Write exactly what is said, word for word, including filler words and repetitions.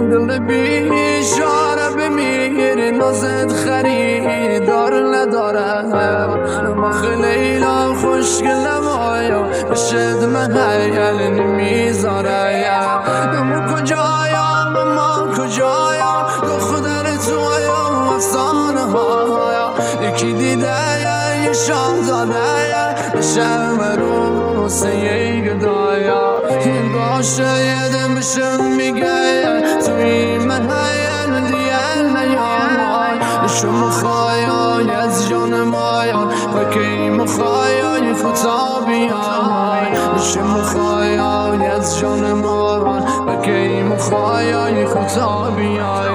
دل بیچاره بمیر نازت خریدار نداره مخ لیلا خوشگلم آیا بشد من حیل نمیذاره ما کجایا ما کجایا دختر تویا افسانه هایا یکی دیده یه شاهزاده شرم رو سیه گدایا این باشه یه دم بشم میگه توی من حیل دیگه نیامای شما خواهی از جان مایا پکی مخواهی خطا بیای شما خواهی از جان مایا پکی مخواهی خطا بیای